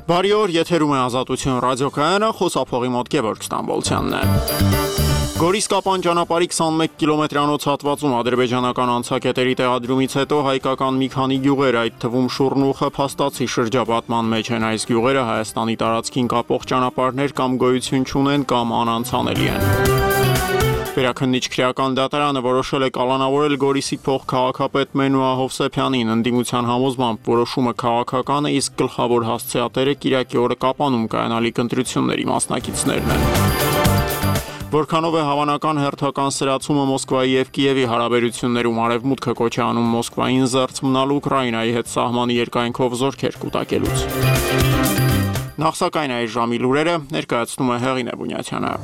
Բարի օր, եթերում է Ազատություն ռադիոկայանը, խոսափողի մոտ Գևորգ Ստամբոլցյանն է։ Գորիս-Կապան ճանապարհի 21 կիլոմետրանոց հատվածում ադրբեջանական անցակետերի տեղադրումից հետո հայկական մի քանի գյուղեր, այդ թվում Շուրնուխը, Փաստացի շրջապատման մեջ են։ Այս գյուղերը Հայաստանի տարածքին կապող ճանապարհներ կամ գոյություն չունեն, կամ անանցանելի են։ Վերաքննիչ քրեական դատարանը որոշել է կալանավորել Գորիսի փոխքաղաքապետ Մենուա Հովսեփյանին։ Ընդդիմության համոզմամբ որոշումը քաղաքական է, իսկ գլխավոր հասցեատերը կիրակի օրը Կապանում կայանալիք ընտրությունների մասնակիցներն են։ Որքանով է հավանական հերթական սրացումը Մոսկվայի եւ Կիևի հարաբերություններում, Արևմուտքը կոչ է անում Մոսկվային զերծ մնալ Ուկրաինայի հետ սահմանի երկայնքով զորքեր կուտակելուց։ Նախ սակայն այս ժամի լուրերը ներկայացնում է Հեղինե Բունյաթյանը։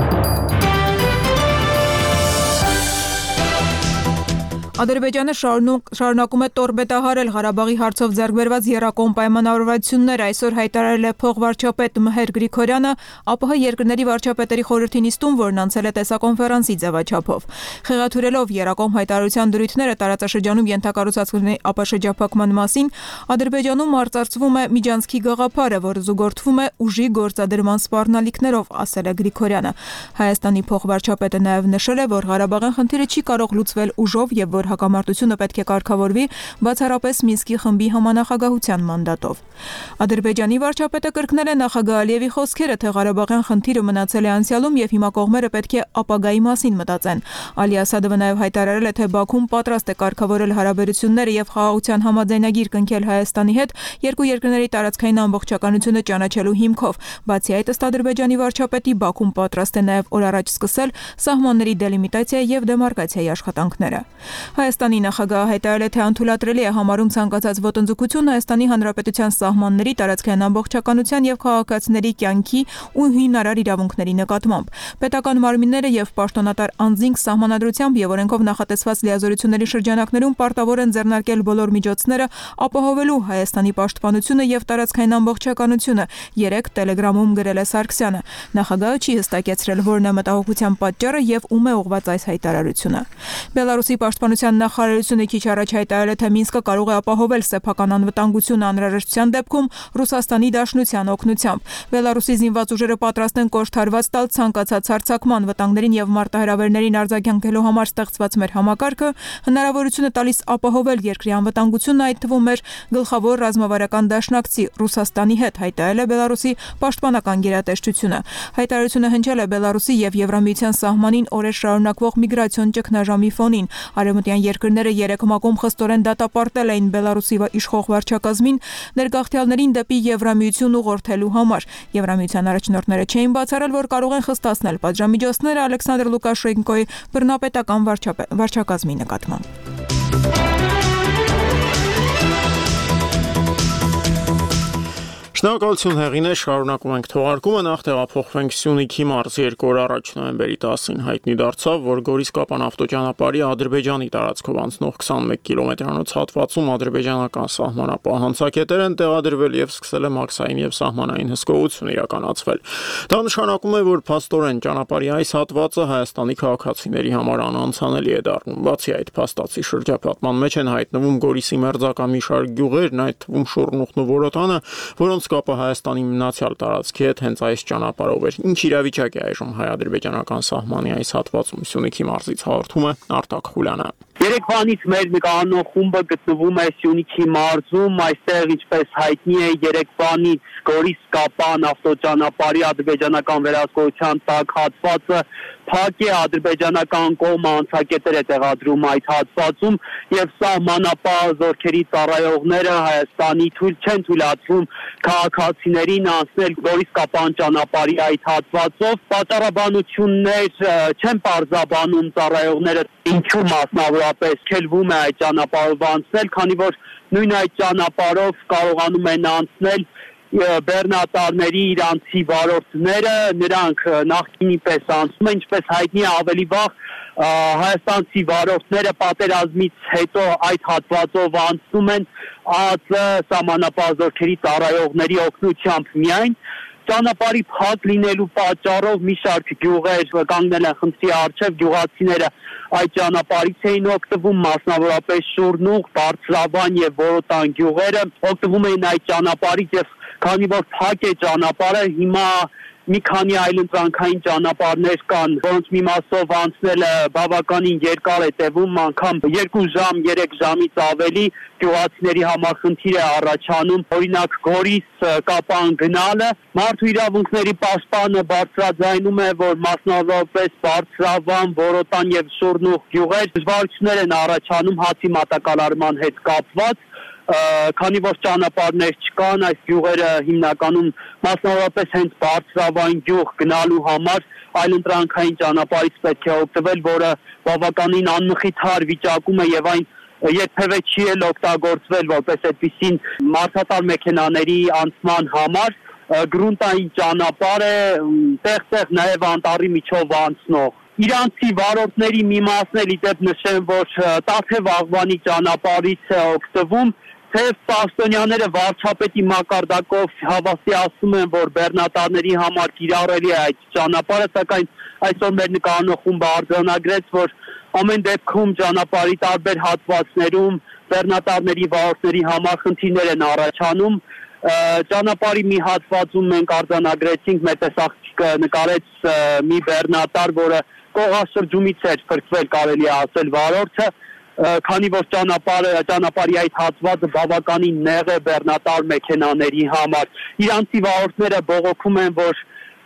Ադրբեջանը շարունակում է տորպեդահարել Ղարաբաղի հարցով ձեռք բերված եռակողմ պայմանավորվածություններ։ Այսօր հայտարարել է փոխվարչապետ Մհեր Գրիգորյանը ԱՊՀ երկրների վարչապետերի խորհրդի նիստում, որն անցել է տեսակոնֆերանսի ձևաչափով։ Խեղաթյուրելով եռակողմ հայտարարության դրույթները տարածաշրջանում ենթակառուցվածքների ապաշրջափակման մասին, Ադրբեջանում արծարծվում է միջանցքի գաղափարը, որը զուգորդվում է ուժի գործադրման սպառնալիքներով, ասել է Գրիգորյանը։ Հայաստանի փոխվարչապետը նաև նշել է, որ Ղարաբաղյան խնդիրը չի կարող լուծվել ուժով եւ որ հակամարտությունը պետք է կարգավորվի բացառապես Մինսկի խմբի համանախագահության մանդատով։ Ադրբեջանի վարչապետը կրկնել է նախագահ Ալիևի խոսքերը, թե Ղարաբաղյան խնդիրը մնացել է անցյալում եւ հիմա կողմերը պետք է ապագայի մասին մտածեն։ Ալի Ասադովը նաև հայտարարել է, թե Բաքուն պատրաստ է կարգավորել հարաբերությունները եւ խաղաղության համաձայնագիր կնքել Հայաստանի հետ երկու երկրների տարածքային ամբողջականությունը ճանաչելու հիմքով։ Բացի այդ, ըստ Ադրբեջանի վարչապետի, Բաքուն պատրաստ է նաև օր առաջ սկսել սահմանների դելիմիտացիա եւ դեմարկացիայի աշխատանքները։ Հայաստանի նախագահը հայտարարել է, թե անթույլատրելի է համարում ցանկացած ոտնձգություն Հայաստանի Հանրապետության սահմանների, տարածքային ամբողջականության եւ քաղաքացիների կյանքի ու հիմնարար իրավունքների նկատմամբ։ Պետական մարմինները եւ պաշտոնատար անձինք սահմանադրությամբ եւ օրենքով նախատեսված լիազորությունների շրջանակներում պարտավոր են ձեռնարկել բոլոր միջոցները ապահովելու Հայաստանի պաշտպանությունը եւ տարածքային ամբողջականությունը, 3 Տելեգրամում գրել է Սարգսյանը։ Նախագահը չի հստակեցրել, որն է մտահոգության պատճառը եւ ում է ուղղված այս հայտարարությունը։ Բելարուսի պաշտպանության նախարարությունը քիչ առաջ հայտարարել է, թե Մինսկը կարող է ապահովել սեփական անվտանգությունը անհրաժեշտության դեպքում Ռուսաստանի Դաշնության օգնությամբ։ Բելարուսի զինված ուժերը պատրաստ են կոշտարված տալ ցանկացած հարձակման, վտանգներին եւ մարտահրավերներին արձագանքելու համար ստեղծված մեր համակարգը հնարավորություն է տալիս ապահովել երկրի անվտանգությունը, այդ թվում մեր գլխավոր ռազմավարական դաշնակցի Ռուսաստանի հետ, հայտարարել է Բելարուսի պաշտպանական գերատեսչությունը։ Հայտարարությունը հնչել է Բելարուսի եւ Եվրամիության սահմանին օրեր շարունակվող միգրացիոն ճգնաժամի ֆոնին։ Արևմտյան երկրները 3 մակում խստորեն դատապարտել էին Բելարուսի իշխող վարչակազմին ներգաղթյալներին դեպի Եվրամիություն ուղղորդելու համար։ Եվրամիության առաջնորդները չէին բացառել, որ կարող են խստացնել պատժամիջոցները Ալեքսանդր Լուկաշենկոյի բռնապետական վարչակազմի նկատմամբ։ Շնորհակալություն Հեղինե, շարունակում ենք թողարկումը, նախ տեղափոխվենք Սյունիքի մարզի 2 օր առաջ նոյեմբերի 10-ին հայտնի դարձավ, որ Գորիս-Կապան ավտոճանապարհի Ադրբեջանի տարածքով անցնող 21 կիլոմետրանոց հատվածում ադրբեջանական սահմանապահ հանցակետեր են տեղադրվել եւ սկսել է մաքսային եւ սահմանային հսկողություն իրականացվել։ Դա նշանակում է, որ փաստորեն ճանապարհի այս հատվածը Հայաստանի քաղաքացիների համար անանցանելի է դառնում։ Բացի այդ, Փաստացի շրջապատման մեջ են հայտնվում Գորիսի մերձակա մի շարք գյուղերն, այդ թվում Շուրնուխն ու Որոտանը, որոնց կապը Հայաստանի մնացյալ տարածքի հետ հենց այս ճանապարհով էր։ Ինչ իրավիճակ է այժմ հայ-ադրբեջանական սահմանի այս հատվածում, Սյունիքի մարզից հաղորդում է Արտակ Խուլյանը։ Երեկվանից մեր նկարանող խումբը գտնվում է Սյունիքի մարզում, այստեղ ինչպես հայտնի է երեկվանից Գորիս-Կապան ավտոճանապարհի ադրբեջանական վերահսկողության տակ հատվածը փակ է, ադրբեջանական կողմը անցակետեր է տեղադրում այդ հատվածում եւ սահմանապահ զորքերի ծառայողները Հայաստանի չեն թույլատրում քաղաքացիներին անցնել Գորիս-Կապան ճանապարհի այդ հատվածով։ Պատառաբանություններ չեն պարզաբանում ծառայողները ինչու մասնավորապես քելվում է այդ ճանապարհով անցնել, քանի որ նույն այդ ճանապարհով կարողանում են անցնել բեռնատարների իրանցի վարորդները, նրանք նախկինի պես անցնում են, ինչպես հայտնի է ավելի վաղ հայաստանցի վարորդները պատերազմից հետո այդ հատվածով անցնում են ԱԱԾ սահմանապահ զորքերի ծառայողների օգնությամբ միայն։ Ճանապարհի փակ լինելու պատճառով մի շարք գյուղեր կանգնել են խնդրի առջև, գյուղացիները այդ ճանապարհից էին օգտվում, մասնավորապես Շուրնուխ, Բարձրավան եւ Որոտան գյուղերը օգտվում էին այդ ճանապարհից եւ քանի որ փակ է ճանապարհը, հիմա մի քանի այլընտրանքային ճանապարհներ կան, որոնց մի մասով անցնելը բավականին երկար է տևում, անգամ 2 ժամ, 3 ժամից ավելի գյուղացիների համար խնդիր է առաջանում, օրինակ Գորիս-Կապան գնալը, մարդու իրավունքների պաշտպանը բարձրաձայնում է, որ մասնավորապես Բարձրավան, Որոտան եւ Շուրնուղ գյուղեր դժվարություններ են առաջանում հացի մատակարարման հետ կապված, քանի որ ճանապարհներ չկան, այս գյուղերը հիմնականում մասնավորապես հենց Բարձրավան գյուղ գնալու համար այլընտրանքային ճանապարհից պետք է օգտվել, որը բավականին անմխիթար վիճակում է եւ այն երբևէ չի էլ օգտագործվել որպես այդպիսին մարդատար մեքենաների անցման համար, գրունտային ճանապարհ է, տեղ-տեղ նաեւ անտառի միջով անցնող Իրանցի վարորդների մի մասն էլ իդեպ նշեմ, որ Տաթև Աղվանի ճանապարհից է օգտվում, թեև պաշտոնյաները վարչապետի մակարդակով հավաստիացնում են, որ բեռնատարների համար կիրառելի է այդ ճանապարհը, սակայն այսօր մեր նկարանող խումբը արձանագրեց, որ ամեն դեպքում ճանապարհի տարբեր հատվածներում բեռնատարների վարորդների համար խնդիրներ են առաջանում, ճանապարհի մի հատվածում մենք արձանագրեցինք, մեր տեսախցիկը նկարեց մի բեռնատար, որը կողաշրջումից էր փրկվել, կարելի է ասել, վարորդը, քանի որ ճանապարհի այդ հատվածը բավականին նեղ է բեռնատար մեքենաների համար։ Իրանցի վարորդները բողոքում են, որ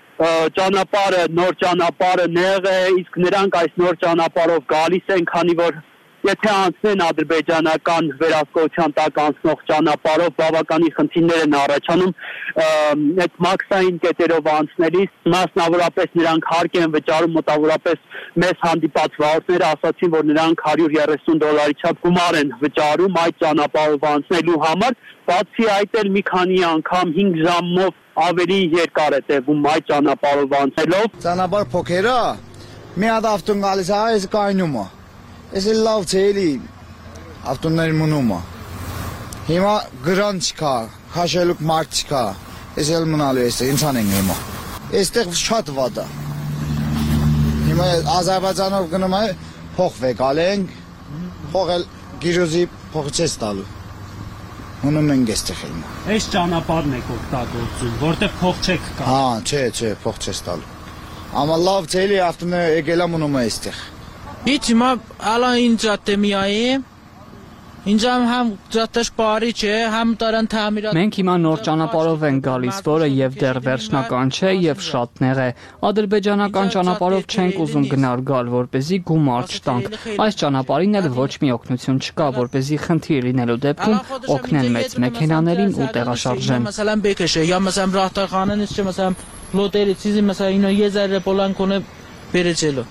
նոր ճանապարհը նեղ է, իսկ նրանք այս նոր ճանապարհով գալիս են, քանի որ եթե անցնեն ադրբեջանական վերահսկողության տակ անցնող ճանապարհով բավականին խնդիրներ են առաջանում, այդ մաքսային կետերով անցնելիս մասնավորապես նրանք հարկ են վճարում, մոտավորապես մեզ հանդիպած վարորդները ասացին, որ նրանք $130 չափ գումար են վճարում այդ ճանապարհով անցնելու համար, բացի այդ էլ մի քանի անգամ 5 ժամով ավելի երկար է տևում այդ ճանապարհով անցնելով։ Ճանապարհ փոքր է, մի հատ ավտոն գալիս է, այս կայնում է։ Ես էլ լավ չէ էլի ավտոներ մնում է։ Հիմա գրան չկա, քաշելուկ մարդ չկա։ Ես էլ մնալու ես, ինձ անենք հիմա։ Այստեղ շատ վատ է։ Հիմա Ադրբեջանով գնում է, փող վեկալենք, փողել գիրոզի փող չես տալու։ Մնում ենք այստեղ հիմա։ Այս ճանապարհն եք օգտագործում, որտեղ փող չեք կա։ Հա, չէ, փող չես տալու։ Amma լավ չէ էլի ավտոները եկել է մնում է այստեղ։ Hiç ma alan inca temiyayı Ինձ համ ճաշպարի չէ, համ տարան թամիրա։ Մենք հիմա նոր ճանապարհով ենք գալիս, որը եւ դեռ վերջնական չէ եւ շատ նեղ է։ Ադրբեջանական ճանապարհով չենք ուզում գնալ գալ, որպեսզի գումար չտանք։ Այս ճանապարհին էլ ոչ մի օգնություն չկա, որպեսզի խնդիր լինելու դեպքում օգնեն մեծ մեքենաներին ու տեղաշարժեն։ Məsələn բեկեշե, ya məsələn ռախտախանենից չէ, məsələn լոտերի ցիզի məsələn ինո եզերը պոլանկոնը բերեցելո։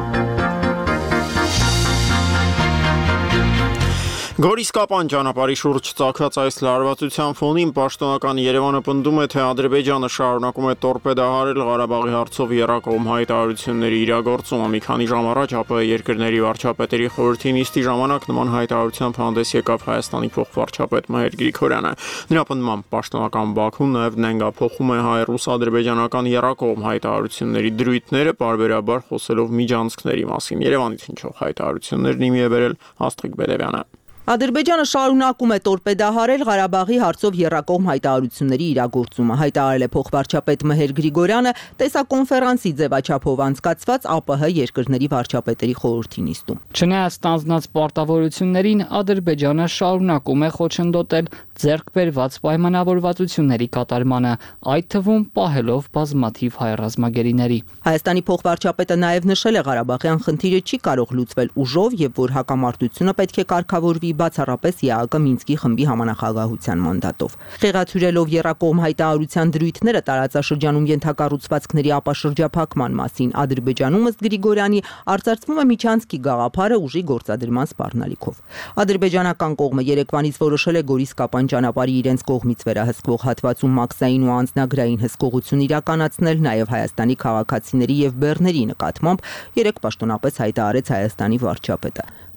Գորիս-Կապան ճանապարհի շուրջ ծագած այս լարվածության ֆոնին պաշտոնական Երևանը պնդում է, թե Ադրբեջանը շարունակում է տորպեդահարել Ղարաբաղի հարցով եռակողմ հայտարարությունների իրագործումը։ Մի քանի ժամ առաջ ԱՊՀ երկրների վարչապետերի խորհրդի նիստի ժամանակ նման հայտարարությամբ հանդես եկավ Հայաստանի փոխվարչապետ Մհեր Գրիգորյանը։ Նրա պնդմամբ պաշտոնական Բաքուն նաև նենգափոխում է հայ-ռուս-ադրբեջանական եռակողմ հայտարարությունների դրույթները, պարբերաբար խոսելով միջանցքների մասին։ Երևանից հնչող հայտարարություններն իմի է բերել Աստղիկ Բեդևյանը։ Ադրբեջանը շարունակում է տորպեդահարել Ղարաբաղի հարցով եռակողմ հայտարարությունների իրագործումը, հայտարարել է փոխվարչապետ Մհեր Գրիգորյանը տեսակոնֆերանսի ձևաչափով անցկացված ԱՊՀ երկրների վարչապետերի խորհրդի նիստում։ Չնայած ստանձնած պարտավորություններին, Ադրբեջանը շարունակում է խոչընդոտել ձեռք բերված պայմանավորվածությունների կատարմանը, այդ թվում պահելով բազմաթիվ հայ ռազմագերիների։ Հայաստանի փոխվարչապետը նաև նշել է Ղարաբաղյան խնդիրը չի կարող լուծվել ուժով եւ որ հակամարտությունը պետք է կարգավորվի բացառապես ԵԱԿ Մինսկի խմբի համանախագահության մանդատով։ Խեղաթյուրելով եռակողմ հայտարարության դրույթները տարածաշրջանում ենթակառուցվածքների ապաշրջափակման մասին, Ադրբեջանում ըստ Գրիգորյանի արծարծվում է միջանցքի գաղափարը ուժի գործադրման սպառնալիքով։ Ադրբեջանական կողմը երեկվանից որոշել է Գորիս-Կապան ճանապարհի իրենց կողմից վերահսկվող հատվածում մաքսային ու անձնագրային հսկողություն իրականացնել, նաև Հայաստանի քաղաքացիների եւ բեռների նկատմամբ երեք պաշտոնապես հայտարարեց Հայաստանի վարչապետը։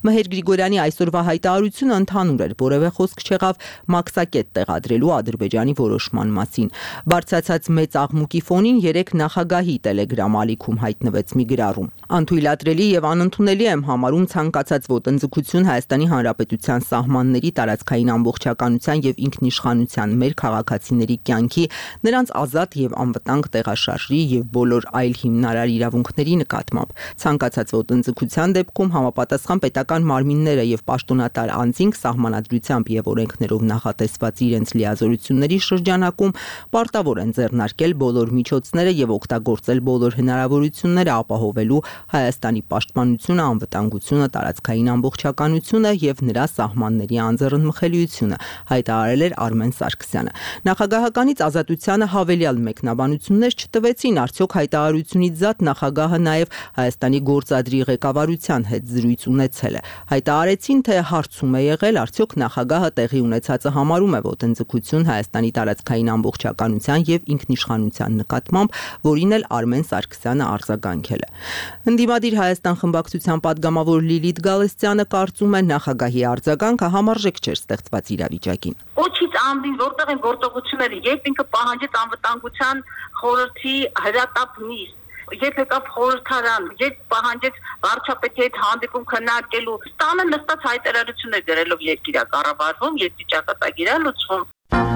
Մհեր Գրիգորյանի այսօրվա հայտարարությունը ընդհանուր էր, որևէ խոսք չեղավ մաքսակետ տեղադրելու Ադրբեջանի որոշման մասին։ Բարձրացած մեծ աղմուկի ֆոնին 3 նախագահի Telegram ալիքում հայտնվեց մի գրառում։ Անթույլատրելի եւ անընդունելի եմ համարում ցանկացած ոտնձգություն Հայաստանի Հանրապետության սահմանների տարածքային ամբողջականության եւ ինքնիշխանության մեր քաղաքացիների կյանքի, նրանց ազատ եւ անվտանգ տեղաշարժի եւ բոլոր այլ հիմնարար իրավունքների նկատմամբ։ Ցանկացած ոտնձգության դեպքում համապատասխան պետական մարմինները եւ պաշտոնատար անձինք սահմանադրությամբ եւ օրենքներով նախատեսված իրենց լիազորությունների շրջանակում պարտավոր են ձեռնարկել բոլոր միջոցները եւ օգտագործել բոլոր հնարավորությունները ապահովելու Հայաստանի պաշտպանությունը, անվտանգությունը, տարածքային ամբողջականությունը եւ նրա սահմանների անձեռնմխելիությունը, հայտարարել էր Արմեն Սարգսյանը։ Նախագահականից ազատությանը հավելյալ մեկնաբանություններ չտվեցին, արդյոք հայտարարությունից զատ նախագահը նաեւ Հայաստանի գործադրի ղեկավարության հետ զրույց ունեցել է։ Հայտարարեցին, թե հարցում է եղել, արդյոք նախագահը տեղի ունեցածը համարում է ոտնձգություն Հայաստանի տարածքային ամբողջականության եւ ինքնիշխանության նկատմամբ, որին էլ Արմեն Սարգսյանը արձագանքել է։ Ընդդիմադիր Հայաստան խմբակցության падգամավոր Լիլիթ Գալստյանը կարծում է նախագահի արձագանքը համարժեք չէր ստեղծված իրավիճակին։ Ոչինչ ամբին որտեղ են գործողությունները, երբ ինքը պահանջեց անվտանգության խորհրդի հրատապ նիստ, երբ եկավ խորհրդարան, երբ պահանջեց վարչապետի հետ հանդիպում քննարկելու, տանը նստած հայտարարություններ գրելով երկիրը կառավարվում, երկրի լուծվում։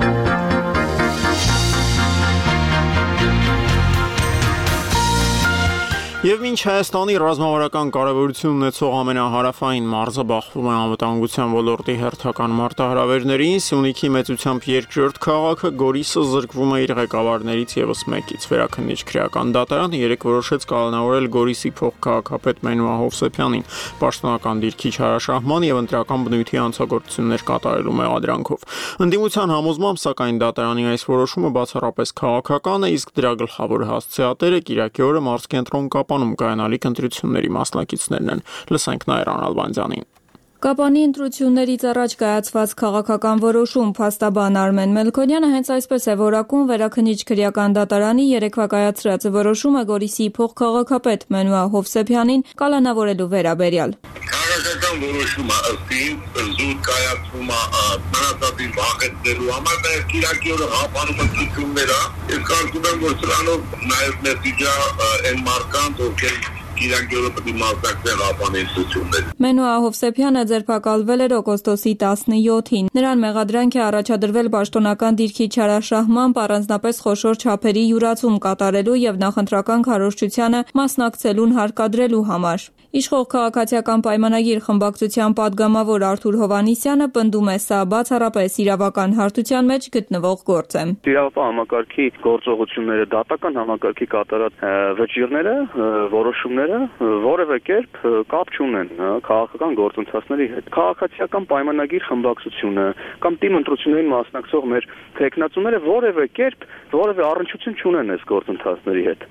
Եվ մինչ Հայաստանի ռազմավարական կարևորություն ունեցող ամենահարավային մարզը բախվում է անվտանգության ոլորտի հերթական մարտահրավերներին, Սյունիքի մեծությամբ երկրորդ քաղաքը Գորիսը զրկվում է իր ղեկավարներից եւս մեկից։ Վերաքննիչ քրեական դատարանը երեկ որոշեց կալանավորել Գորիսի փոխքաղաքապետ Մենուա Հովսեփյանին պաշտոնական դիրքի չարաշահման եւ ընտրական բնույթի հանցագործություններ կատարելու մեղադրանքով։ Ընդդիմության համոզմամբ, սակայն դատարանի այս որոշումը բացառապես քաղաքական է, իսկ դրա գլխավոր հասցեատերը Կիրակի օրը մարզկենտրոն Կապանում կայանալիք ընտրությունների մասնակիցներն են։ Լսենք Նաիրան Ալբանդյանին։ Կապանի ընտրություններից առաջ կայացված քաղաքական որոշում փաստաբան Արմեն Մելքոնյանը հենց այսպես է որակում վերաքննիչ քրեական դատարանի երեկվա կայացրած որոշումը Գորիսի փոխքաղաքապետ Մենուա Հովսեփյանին կալանավորելու վերաբերյալ։ Քաղաքական որոշումը ըստ ինձ զուտ կայացվում է մնացածին վախեցնելու համար, նաև Կիրակի օրը հապանում ընտրությունները, ես կարծում եմ, որ սրանով նաև մեսիջը այն մարդկանց, ովքեր Կիրակի օրը պետք է մասնակցեն հապանեցություններին։ Մենուա Հովսեփյանը ձերբակալվել էր օգոստոսի 17-ին։ Նրան մեղադրանք է առաջադրվել պաշտոնական դիրքի չարաշահմամբ առանձնապես խոշոր չափերի յուրացում կատարելու եւ նախընտրական քարոզչությանը մասնակցելուն հարկադրելու համար։ Իշխող քաղաքացիական պայմանագիր խմբակցության падգամավոր Արթուր Հովանիսյանը պնդում է, սա բացառապես իրավական հարթության մեջ գտնվող գործ է։ Իրավապահ համակարգի գործողությունները, դատական համակարգի կատարած վճիռները, որոշումները որևէ կերպ կապ չունեն քաղաքական գործընթացների հետ։ Քաղաքացիական պայմանագիր խմբակցությունը կամ թիմ ընտրություններին մասնակցող մեր տեխնացուները որևէ կերպ որևէ առնչություն չունեն այս գործընթացների հետ։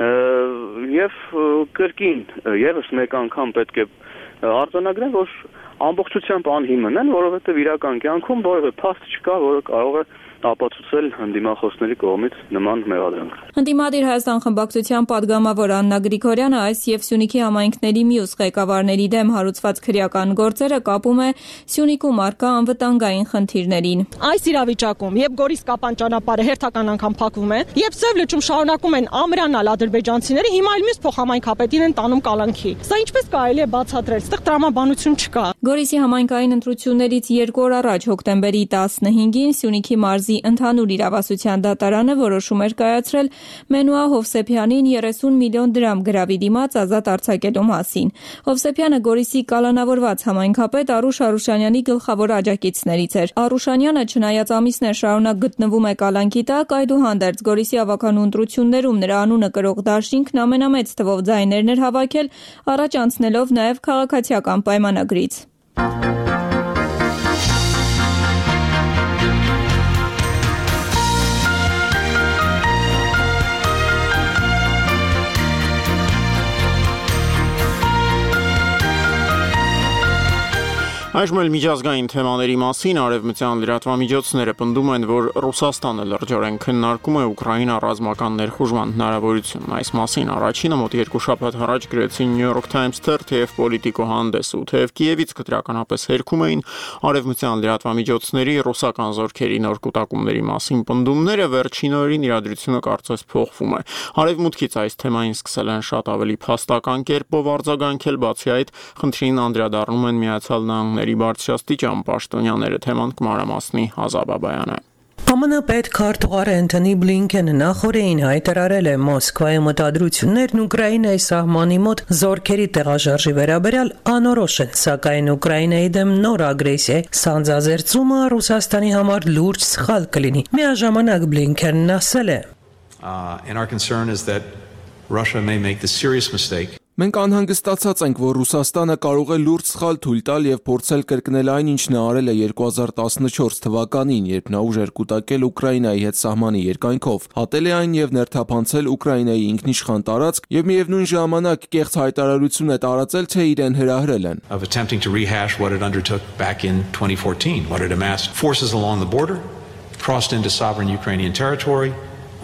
Եվ կրկին եւս մեկ անգամ պետք է արձանագրեմ, որ ամբողջությամբ անհիմն են, որովհետև իրական կյանքում որևէ փաստ չկա, որը կարող է ապացուցել ընդդիմախոսների կողմից նման մեղադրանք։ Ընդդիմադիր Հայաստան խմբակցության падգամավոր Աննա Գրիգորյանը այս եւ Սյունիքի համայնքների մյուս ղեկավարների դեմ հարուցված քրեական գործերը կապում է Սյունիքում առկա անվտանգային խնդիրներին։ Այս իրավիճակում, երբ Գորիս-Կապան ճանապարհը հերթական անգամ փակվում է, երբ Սև լճում շարունակում են ամրանալ ադրբեջանցիները, հիմա այլ մյուս փոխհամայնքապետին են տանում կալանքի։ Սա ինչպես կարելի է բացատրել, այդտեղ տրամաբանություն չկա։ Գորիսի համայնքային ընտրություններից 2 օր առաջ հոկտեմբերի 15-ին Սյունիքի մարզի ընդհանուր իրավասության դատարանը որոշում էր կայացրել Մենուա Հովսեփյանին 30 միլիոն դրամ գրավի դիմաց ազատ արձակելու մասին։ Հովսեփյանը Գորիսի կալանավորված համայնքապետ Արուշ Արուշանյանի գլխավոր աջակիցներից էր։ Արուշանյանը չնայած ամիսներ շարունակ գտնվում է կալանքի տակ, այդուհանդերձ Գորիսի ավականու ընտրություններում նրա անունը կրող դաշինքն ամենամեծ թվով ձայներն էր հավաքել, առաջ անցնելով նաև քաղաքացիական պայմանագրից։ Այժմ էլ միջազգային թեմաների մասին արևմտյան լրատվամիջոցները պնդում են, որ Ռուսաստանը լրջորեն քննարկում է Ուկրաինա ռազմական ներխուժման հնարավորությունն։ Այս մասին առաջինը մոտ 2 շաբաթ առաջ գրեցին New York Times թերթը եւ Politico հանդեսը, թեև Կիևից կտրականապես հերքում էին արևմտյան լրատվամիջոցների ռուսական զորքերի նոր կուտակումների մասին պնդումները, վերջին օրերին իրադրությունը կարծես փոխվում է։ Արևմուտքից այս թեմային սկսել են շատ ավելի փաստական կերպով արձագանքել, բացի այդ, խնդրին անդրադառնում են Միացյալ Նահանգների բարձրաստիճան պաշտոնյաները, թեման կմանրամասնի Ազաբաբայանը։ ԱՄՆ պետքարտուղար Էնթոնի Բլինքենը նախորդին հայտարարել է Մոսկվայի մտադրություններն Ուկրաինայի սահմանի մոտ զորքերի տեղաշարժի վերաբերյալ անորոշ են, սակայն Ուկրաինայի դեմ նոր ագրեսիայի սանձազերծումը Ռուսաստանի համար լուրջ սխալ կլինի։ Միաժամանակ Բլինքենն ասել է. And our concern is that Russia may make the serious mistake. Մենք անհանգստացած ենք, որ Ռուսաստանը կարող է լուրջ սխալ թույլ տալ եւ փորձել կրկնել այն, ինչ նա արել է 2014 թվականին, երբ նա ուժեր կուտակել Ուկրաինայի հետ սահմանի երկայնքով, հատել է այն եւ ներթափանցել Ուկրաինայի ինքնիշխան տարածք եւ միևնույն ժամանակ կեղծ հայտարարություն է տարածել, թե իրեն հրահրել են։ Of attempting to rehash what it undertook back in 2014, what it amassed forces along the border, crossed into sovereign Ukrainian territory,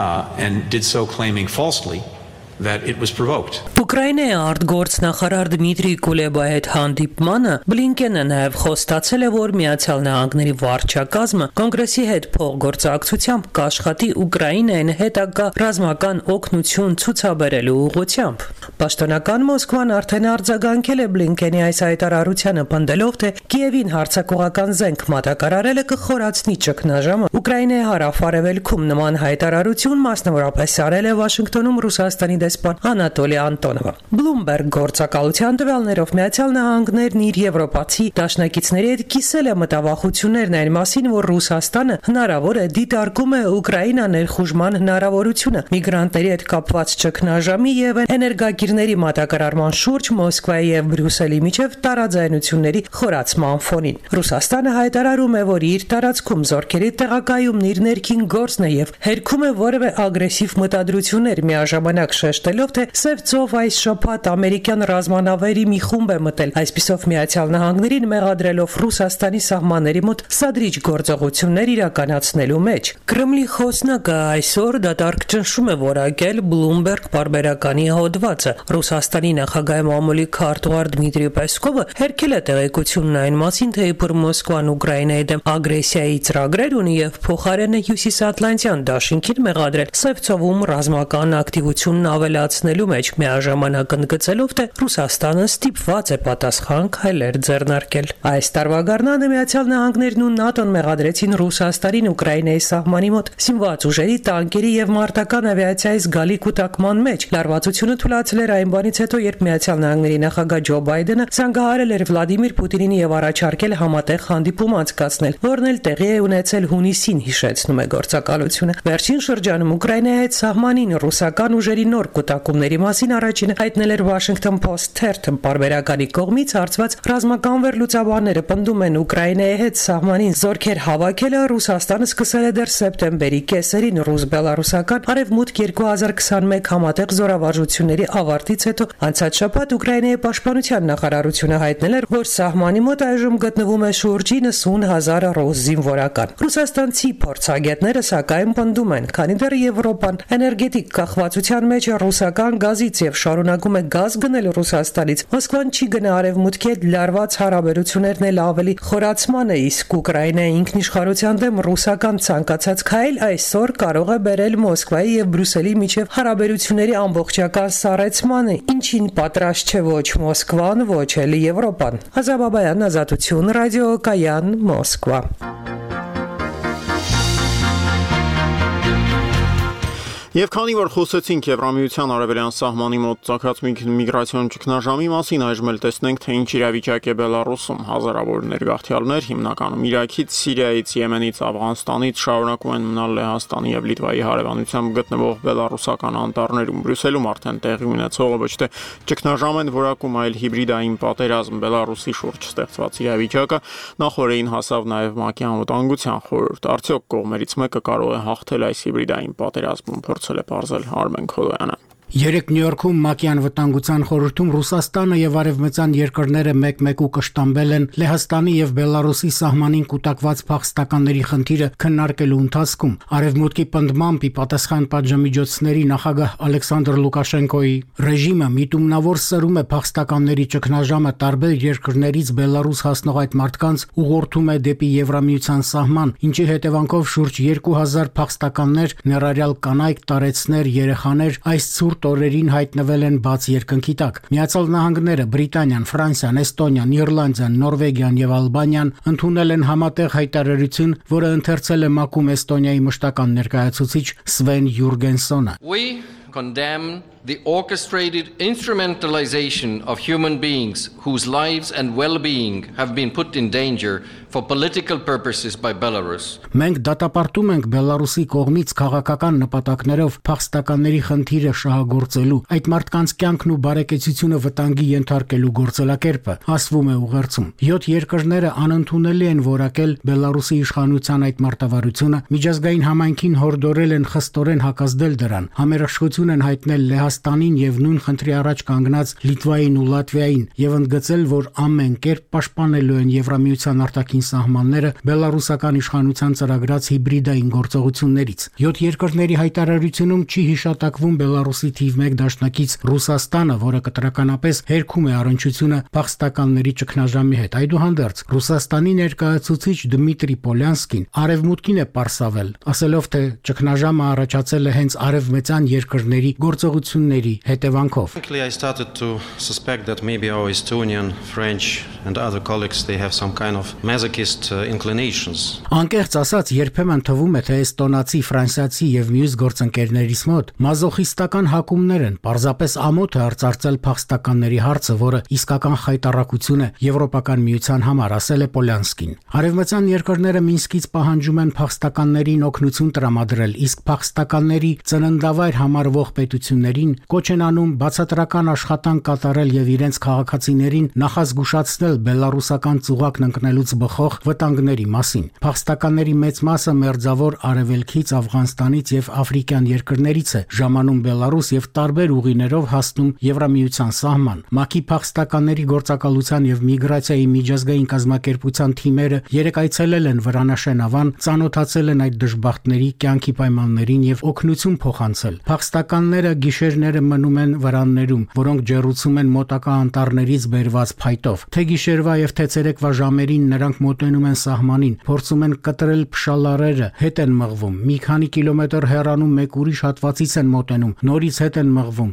and did so claiming falsely that it was provoked. Ուկրաինայի արտգործնախարար Դմիտրի Կուլեբայի հետ հանդիպմանը Բլինկենը նաև խոստացել է, որ Միացյալ Նահանգների վարչակազմը կոնգրեսի հետ փոխգործակցությամբ կաշխատի Ուկրաինային հետագա ռազմական օգնություն ցուցաբերելու ուղղությամբ։ Պաշտոնական Մոսկվան արդեն արձագանքել է Բլինկենի այս հայտարարությանը, պնդելով, թե Կիևին հարձակողական զենք մատակարարելը կխորացնի ճգնաժամը Ուկրաինայի հարավ-արևելքում։ Նման հայտարարություն մասնավորապես արել է Վաշինգտոնում Ռուսաստանի դեսպան Անատոլի Անտոնովը։ Bloomberg գործակալության տվյալներով Միացյալ Նահանգներն իր եվրոպացի դաշնակիցների հետ կիսել է մտավախություններն այն մասին, որ Ռուսաստանը հնարավոր է դիտարկում է Ուկրաինա ներխուժման հնարավորությունը միգրանտների հետ կապված ճգնաժամի եւ էներգակիրների մատակարարման շուրջ Մոսկվայի եւ Բրյուսելի միջև տարաձայնությունների խորացման ֆոնին։ Ռուսաստանը հայտարարում է, որ իր տարածքում զորքերի տեղակայումն իր ներքին գործն է եւ հերքում է որևէ ագրեսիվ մտադրություններ, միաժամանակ շեշտելով, թե Սև ծով այս շաբաթ ամերիկյան ռազմանավերի մի խումբ է մտել, այսպիսով Միացյալ Նահանգներին մեղադրելով Ռուսաստանի սահմանների մոտ սադրիչ գործողություններ իրականացնելու մեջ։ Կրեմլի խոսնակը այսօր դատարկ ճնշում է որակել Bloomberg պարբերականի հոդվածը։ Ռուսաստանի նախագահի մամուլի քարտուղար Դմիտրի Պեսկովը հերքել է տեղեկությունն այն մասին, թե իբր Մոսկվան Ուկրաինայի դեմ ագրեսիայի ծրագրեր ունի եւ փոխարենը Հյուսիսատլանտյան դաշինքին մեղադրել Սև ծովում ռազմական ակտիվությունն ավելացնելու մեջ, միաժամանակ ընդգծելով, թե Ռուսաստանը ստիպված է պատասխան քայլեր ձեռնարկել։ Այս տարվա գարնանը Միացյալ Նահանգներն ու ՆԱՏՕ-ն մեղադրեցին Ռուսաստանին Ուկրաինայի սահմանի մոտ զինված ուժերի, տանկերի եւ մարտական ավիացիայի զգալի կուտակման մեջ։ Լարվածությունը թույլատրել էր այն բանից հետո, երբ Միացյալ Նահանգների նախագահ Ջո Բայդենը զանգահարել էր Վլադիմիր Պուտինին եւ առաջարկել համատեղ հանդիպում անցկացնել, որն էլ տեղի է ունեցել հունիսին, հիշեցնում է գործակալությունը։ Վերջին շրջանում Ուկրաինայի հետ սահմանին ռուսական ուժերի նոր կուտակումների մասին առաջինը հայտնել էր Washington Post թերթը։ Պարբերականի կողմից հարցված ռազմական վերլուծաբանները պնդում են Ուկրաինայի հետ սահմանին զորքեր հավաքելը Ռուսաստանը սկսել է դեռ սեպտեմբերի կեսերին ռուս-բելարուսական Արևմուտք 2021 համատեղ զորավարժությունների ավարտից հետո։ Անցած շաբաթ Ուկրաինայի պաշտպանության նախարարությունը հայտնել էր, որ սահմանի մոտ այժմ գտնվում է շուրջ 90,000 ռուս զինվորական։ Ռուսաստանցի փորձագետները սակայն պնդում են, քանի դեռ Եվրոպան էներգետիկ կախվածության մեջ է ռուսական գազից եւ շարունակում է գազ գնել Ռուսաստանից, Մոսկվան չի գնա Արևմուտքի հետ լարված հարաբերություններն էլ ավելի խորացման է, իսկ Ուկրաինայի ինքնիշխանության դեմ ռուսական ցանկացած քայլ այսօր կարող է բերել Մոսկվայի եւ Բրյուսելի միջև հարաբերությունների ամբողջական սառեցմանը, ինչին պատրաստ չէ ոչ Մոսկվան, ոչ էլ Եվրոպան։ Ազաբաբայան, Ազատություն, ռադիոկայան, Մոսկվա։ Եվ քանի որ խոսեցինք Եվրամիության արևելյան սահմանի մոտ ծագած միգրացիոն ճգնաժամի մասին, այժմ էլ տեսնենք, թե ինչ իրավիճակ է Բելարուսում։ Հազարավոր ներգաղթյալներ, հիմնականում Իրաքից, Սիրիայից, Եմենից, Աֆղանստանից շարունակում են մնալ Լեհաստանի եւ Լիտվայի հարևանությամբ գտնվող բելարուսական անտառներում։ Բրյուսելում արդեն տեղի ունեցողը ոչ թե ճգնաժամ են որակում, այլ հիբրիդային պատերազմ։ Բելարուսի շուրջ ստեղծված իրավիճակը նախորդին հասավ նաեւ ՄԱԿ-ի անվտանգության խորհուրդ։ Արդյոք կողմերից մեկը կարող է հաղթել այս հիբրիդային պատերազմում, փորձել է պարզել Արմեն Քոլոյանը։ Երեկ Նյու Յորքում ՄԱԿ-ի անվտանգության խորհրդում Ռուսաստանը եւ արևմտյան երկրները մեկ-մեկու կշտամբել են Լեհաստանի եւ Բելարուսի սահմանին կուտակված փախստականների խնդիրը քննարկելու ընթացքում։ Արևմուտքի պնդմամբ ի պատասխան պատժամիջոցների նախագահ Ալեքսանդր Լուկաշենկոյի ռեժիմը միտումնավոր սրում է փախստականների ճգնաժամը տարբեր երկրներից Բելարուս հասնող այդ մարդկանց ուղղորդում է դեպի Եվրամիության սահման, ինչի հետևանքով շուրջ 2000 փախստականներ, ներառյալ կանայք, տարեցներ, երեխաներ այս ցուրտ օրերին հայտնվել են բաց երկնքի տակ։ Միացյալ Նահանգները, Բրիտանիան, Ֆրանսիան, Էստոնիան, Իռլանդիան, Նորվեգիան եւ Ալբանիան ընդունել են համատեղ հայտարարություն, որը ընթերցել է ՄԱԿ-ում Էստոնիայի մշտական ներկայացուցիչ Սվեն Յուրգենսոնը։ We condemn the orchestrated instrumentalization of human beings whose lives and well-being have been put in danger for political purposes by Belarus. Մենք դատապարտում ենք Բելարուսի կողմից քաղաքական նպատակներով փախստականների խնդիրը շահագործելու, այդ մարդկանց կյանքն ու բարեկեցությունը վտանգի ենթարկելու գործելակերպը, ասվում է ուղերձում։ 7 երկրները անընդունելի են որակել Բելարուսի իշխանության այդ մարտավարությունը, միջազգային համայնքին հորդորել են խստորեն հակազդել դրան, համերաշխություն են հայտնել Լեհաստանին եւ նույն խնդրի առաջ կանգնած Լիտվային ու Լատվիային եւ ընդգծել, որ ամեն կերպ պաշտպանելու են Եվրամիության արտաքին սահմանները բելարուսական իշխանության ծրագրած հիբրիդային գործողություններից։ 7 երկրների հայտարարությունում չի հիշատակվում Բելարուսի թիվ 1 դաշնակից Ռուսաստանը, որը կտրականապես հերքում է առնչությունը փախստականների ճգնաժամի հետ։ Այդուհանդերձ Ռուսաստանի ներկայացուցիչ Դմիտրի Պոլյանսկին արևմուտքին է պարսավել, ասելով, թե ճգնաժամը առաջացել է հենց արևմտյան երկրների գործողությունների հետևանքով։ I started to suspect that maybe our Estonian, French and other colleagues they have some kind of masochist inclinations. Անկեղծ ասած, երբեմն թվում է, թե էստոնացի, ֆրանսիացի եւ մյուս գործընկերներից մոտ մազոխիստական հակումներ են, պարզապես ամոթ է արծարծել փախստականների հարցը, որը իսկական խայտառակություն է Եվրոպական միության համար, ասել է Պոլյանսկին։ Արևմտյան երկրները Մինսկից պահանջում են փախստականներին օգնություն տրամադրել, իսկ փախստականների ծննդավայր համարվող պետություններին կոչ են անում բացատրական աշխատանք կատարել եւ իրենց քաղաքացիներին նախազգուշացնել բելարուսական ծուղակն ընկնելուց բխող վտանգների մասին։ Փախստականների մեծ մասը մերձավոր արևելքից, Աֆղանստանից եւ աֆրիկյան երկրներից է ժամանում Բելարուս եւ տարբեր ուղիներով հասնում Եվրամիության սահման։ ՄԱԿ-ի փախստականների գործակալության եւ միգրացիայի միջազգային կազմակերպության թիմերը երեք այցելել են Վրանաշենավան, ծանոթացել են այդ դժբախտների կյանքի պայմաններին եւ օգնություն փոխանցել։ Փախստականները գիշերները մնում են վրաններում, որոնք ջեռուցում են մոտակա անտառներից բերված փայտով։ Թե գիշերվա եւ թե ցերեկվա ժամերին նրանք մոտենում են սահմանին, փորձում են կտրել փշալարերը, հետ են մղվում։ Մի քանի կիլոմետր հեռանում մեկ ուրիշ հատվածից են մոտենում, նորից հետ են մղվում։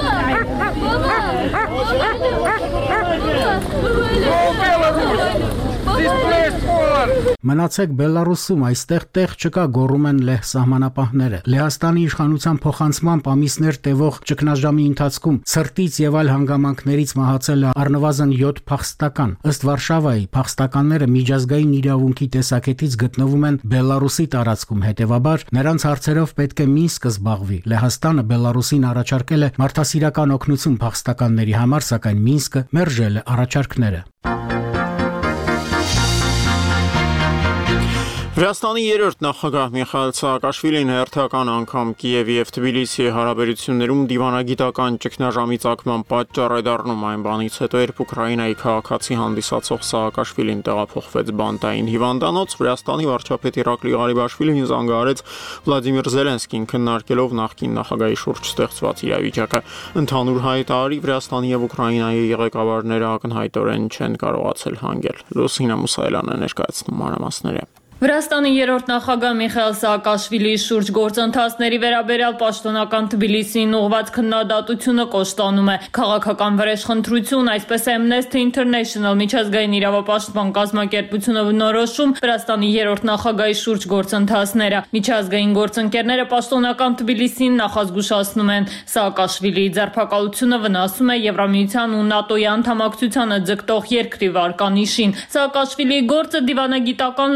Մնացեք Բելարուսում, այստեղ տեղ չկա, գոռում են լեհ սահմանապահները։ Լեհաստանի իշխանության փոխանցմամբ ամիսներ տևող ճգնաժամի ընթացքում ցրտից եւ այլ հանգամանքներից մահացել է առնվազն 7 փախստական։ Ըստ Վարշավայի, փախստականները միջազգային իրավունքի տեսակետից գտնվում են Բելարուսի տարածքում, հետեւաբար նրանց հարցերով պետք է Մինսկը զբաղվի։ Լեհաստանը Բելարուսին առաջարկել է մարդասիրական օգնություն փախստականների համար, սակայն Մինսկը մերժել է առաջարկները։ Վրաստանի երրորդ նախագահ Միխայիլ Սաակաշվիլին հերթական անգամ Կիևի եւ Թբիլիսիի հարաբերություններում դիվանագիտական ճգնաժամի ծագման պատճառ է դառնում այն բանից հետո, երբ Ուկրաինայի քաղաքացի հանդիսացող Սաակաշվիլին տեղափոխվեց բանտային հիվանդանոց, Վրաստանի վարչապետ Իրակլի Ղարիբաշվիլին զանգահարեց Վլադիմիր Զելենսկին քննարկելով նախկին նախագահի շուրջ ստեղծված իրավիճակը։ Ընդհանուր հայտարարի Վրաստանի եւ Ուկրաինայի ղեկավարները ակնհայտորեն չեն կարողացել հանգել։ Լուսինա Մուսայելյանը ներկայացնում մանրամասները։ Վրաստանի երրորդ նախագահ Միխայիլ Սաակաշվիլիի շուրջ գործընթացների վերաբերյալ պաշտոնական Թբիլիսիին ուղղված քննադատությունը կոշտանում է քաղաքական վրեժխնդրություն, այսպես է Amnesty International միջազգային իրավապաշտպան կազմակերպությունը բնորոշում Վրաստանի երրորդ նախագահի շուրջ գործընթացները։ Միջազգային գործընկերները պաշտոնական Թբիլիսիին նախազգուշացնում են Սաակաշվիլիի ձերբակալությունը վնասում է Եվրամիության ու ՆԱՏՕ-ի անդամակցությանը ձգտող երկրի վարկանիշին։ Սաակաշվիլիի գործը դիվանագիտական լարվածություն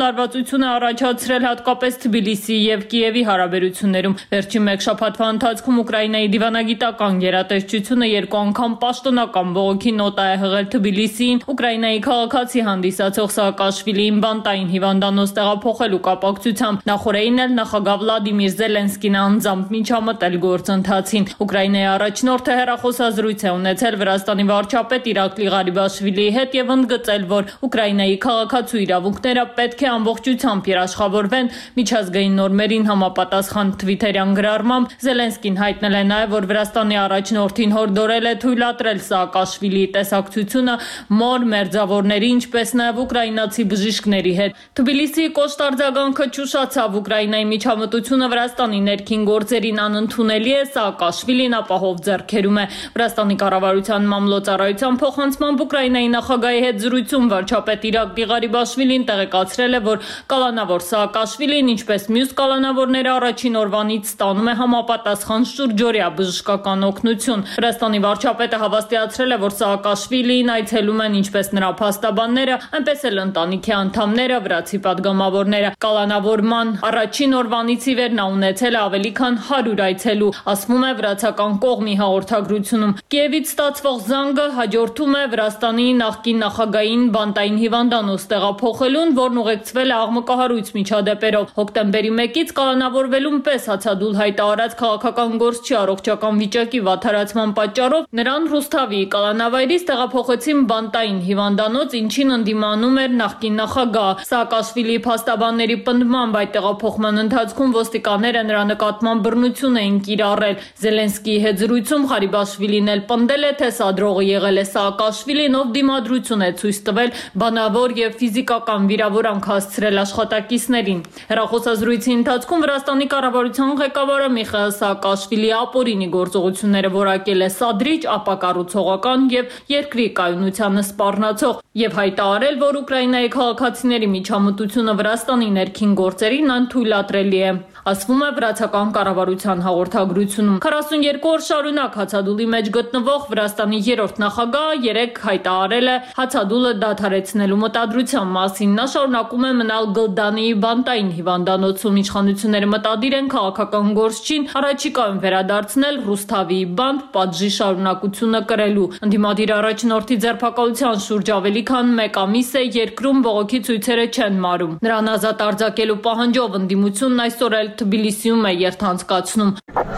խնդրություն է առաջացրել հատկապես Թբիլիսիի եւ Կիևի հարաբերություններում։ Վերջին մեկ շաբաթվա ընթացքում Ուկրաինայի դիվանագիտական գերատեսչությունը երկու անգամ պաշտոնական բողոքի նոտա է հղել Թբիլիսիին Ուկրաինայի քաղաքացի հանդիսացող Սաակաշվիլիին բանտային հիվանդանոց տեղափոխելու կապակցությամբ։ Նախորդին էլ նախագահ Վլադիմիր Զելենսկին անձամբ միջամտել գործընթացին։ Ուկրաինայի առաջնորդը հեռախոսազրույց է ունեցել Վրաստանի վարչապետ Իրակլի Ղարիբաշվիլիի հետ եւ ընդգծել, որ Ուկրաինայի քաղաքացու իրավունքները պետք է ամբողջությամբ երաշխավորվեն միջազգային նորմերին համապատասխան Թվիտերյան գրառմամբ Զելենսկին հայտնել է նաեւ, որ Վրաստանի առաջնորդին հորդորել է թույլատրել Սաակաշվիլիի տեսակցությունը մոր մերձավորների, ինչպես նաեւ ուկրաինացի բժիշկների հետ։ Թբիլիսիի կոշտ արձագանքը ճուշացավ Ուկրաինայի միջամտությունը Վրաստանի ներքին գործերին անընդունելի է, Սաակաշվիլին ապահով ձեռքերում է։ Վրաստանի կառավարության մամլոյցարայության փոխանցմամբ Ուկրաինայի նախագահի հետ զրույցում վարչապետ Իրակլի Ղարիբաշվիլին տեղեկացրել է, որ կալանավոր Սաակաշվիլին, ինչպես մյուս կալանավորները, առաջին օրվանից ստանում է համապատասխան շուրջօրյա բժշկական օգնություն։ Վրաստանի վարչապետը հավաստիացրել է, որ Սաակաշվիլիին այցելում են ինչպես նրա փաստաբանները, այնպես էլ ընտանիքի անդամները, վրացի պատգամավորները։ Կալանավորման առաջին օրվանից ի վեր նա ունեցել է ավելի քան 100 այցելու, ասվում է վրացական կողմի հաղորդագրությունում։ Կիևից ստացվող զանգը հաջորդում է Վրաստանի նախկին նախագահային բանտային հիվանդանոց տեղափոխելուն, որն ուղեկցվել է աղմկահարույց միջադեպերով։ Հոկտեմբերի 1-ից կալանավորվելուն պես հացադուլ հայտարարած քաղաքական գործչի առողջական վիճակի վատթարացման պատճառով նրան Ռուսթավիի կալանավայրից տեղափոխեցին բանտային հիվանդանոց, ինչին ընդդիմանում էր նախկին նախագահ։ Սաակաշվիլիի փաստաբանների պնդմամբ այդ տեղափոխման ընթացքում ոստիկանները նրա նկատմամբ բռնություն էին կիրառել։ Զելենսկիի հետ զրույցում Ղարիբաշվիլին էլ պնդել է, թե սադրողը եղել է Սաակաշվիլին, ով դիմադրություն է ցույց տվել բանավոր եւ ֆիզիկական վիրավորանք հասցրել աշխատակիցներին։ Հեռախոսազրույցի ընթացքում Վրաստանի կառավարության ղեկավարը Միխայել Սաակաշվիլիի ապօրինի գործողությունները որակել է սադրիչ, ապակառուցողական եւ երկրի կայունությանը սպառնացող եւ հայտարարել, որ Ուկրաինայի քաղաքացիների միջամտությունը Վրաստանի ներքին գործերին անթույլատրելի է։ Ասվում է վրացական կառավարության հաղորդագրությունում։ 42 օր շարունակ հացադուլի մեջ գտնվող Վրաստանի երրորդ նախագահը երեկ հայտարարել է հացադուլը դադարեցնելու մտադրության մասին։ Նա շարունակում է մնալ Գլդանիի բանտային հիվանդանոցում։ Իշխանությունները մտադիր են քաղաքական գործչին առաջիկայում վերադարձնել Ռուսթավիի բանտ պատժի շարունակությունը կրելու։ Ընդդիմադիր առաջնորդի ձերբակալության շուրջ ավելի քան 1 ամիս է երկրում բողոքի ցույցերը չեն մարում։ Նրան ազատ արձակելու պահանջով ընդդիմությունն այսօր էլ Թբիլիսիում է երթանցկացնում։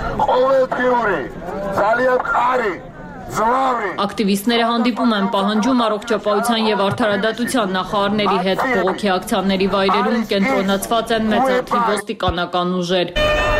Ակտիվիստները հանդիպում են պահանջում առողջապահության եւ արդարադատության նախարարների հետ։ Բողոքի ակցիաների վայրերում կենտրոնացված են մեծաթիվ ոստիկանական ուժեր։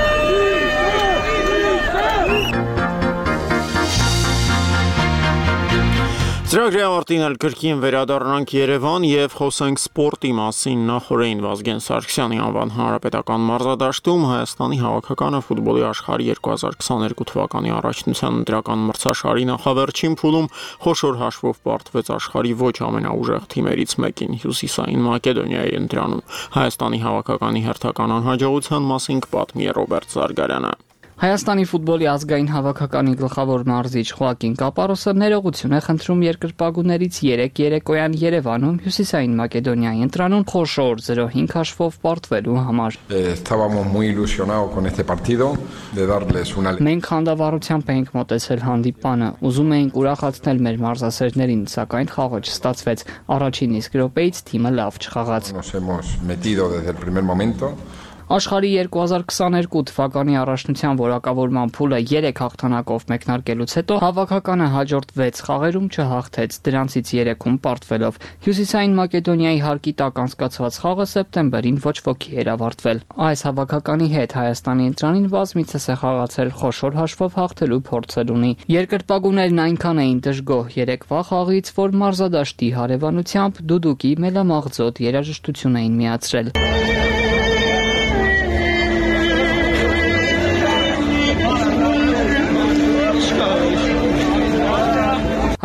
Ծրագրի ավարտին էլ կրկին վերադառնանք Երևան եւ խոսենք սպորտի մասին։ Նախորդին Վազգեն Սարգսյանի անվան հանրապետական մարզադաշտում Հայաստանի հավաքականը ֆուտբոլի աշխարհի 2022 թվականի առաջնության ընտրական մրցաշարի նախավերջին փուլում խոշոր հաշվով պարտվեց աշխարհի ոչ ամենաուժեղ թիմերից մեկին՝ Հյուսիսային Մակեդոնիայի ընտրանում։ Հայաստանի հավաքականի հերթական անհաջողության մասին կպատմի Ռոբերտ Զարգարյանը։ Հայաստանի ֆուտբոլի ազգային հավաքականի գլխավոր մարզիչ Խոակին Կապարոսը ներողություն է խնդրում երկրպագուներից երեկոյան Երևանում Հյուսիսային Մակեդոնիայի ընտրանում խոշոր 0-5 հաշվով պարտվելու համար։ Մենք խանդավառությամբ էինք մոտեցել հանդիպանը, ուզում էինք ուրախացնել մեր մարզասերներին, սակայն խաղը չստացվեց։ Առաջին իսկ րոպեից թիմը լավ չխաղաց։ Աշխարհի 2022 թվականի առաջնության որակավորման փուլը 3 հաղթանակով մեկնարկելուց հետո հավաքականը հաջորդ 6 խաղերում չհաղթեց, դրանցից 3-ում պարտվելով։ Հյուսիսային Մակեդոնիայի հարկի տակ անցկացված խաղը սեպտեմբերին ոչ ոքի էր ավարտվել։ Այս հավաքականի հետ Հայաստանի ընտրանին բազմիցս է խաղացել, խոշոր հաշվով հաղթելու փորձեր ունի։ Երկրպագուներն այնքան էին դժգոհ երեկվա խաղից, որ մարզադաշտի հարևանությամբ դուդուկի մելամաղձոտ երաժշտություն էին միացրել։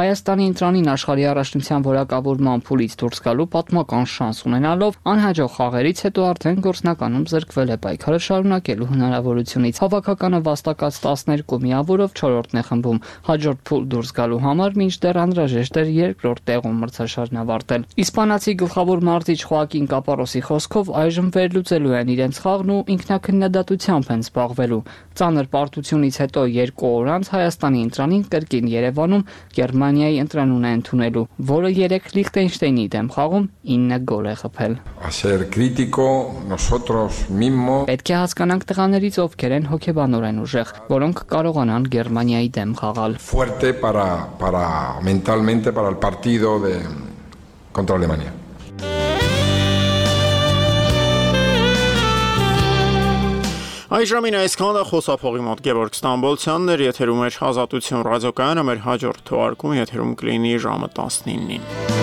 Հայաստանի ընտրանին աշխարհի առաջնության որակավորման փուլից դուրս գալու պատմական շանս ունենալով անհաջող խաղերից հետո արդեն գործնականում զրկվել է պայքարը շարունակելու հնարավորությունից։ Հավաքականը վաստակած 12 միավորով 4-րդն է խմբում։ Հաջորդ փուլ դուրս գալու համար մինչդեռ անհրաժեշտ էր 2-րդ տեղում մրցաշարն ավարտել։ Իսպանացի գլխավոր մարզիչ Խոակին Կապարոսի խոսքով այժմ վերլուծելու են իրենց խաղն ու ինքնաքննադատությամբ են զբաղվելու։ Ծանր պարտությունից հետո 2 օր անց Հայաստանի ընտրանին կրկին Երևանում Գերմանիայի ընտրանուն է ընդունելու, որը 3 Լիխտենշտեյնի դեմ խաղում 9 գոլ է խփել։ Պետք է հասկանանք տղաներից ովքեր են հոգեբանորեն ուժեղ, որոնք կարողանան Գերմանիայի դեմ խաղալ։ Mentalmente para el partido contra Alemania. Այժմին այսքանը խոսափողի մոտ Գևորգ Ստամբոլցյանն էր, եթերում էր Ազատություն ռադիոկայանը, մեր հաջորդ թողարկումը եթերում կլինի ժամը 19-ին։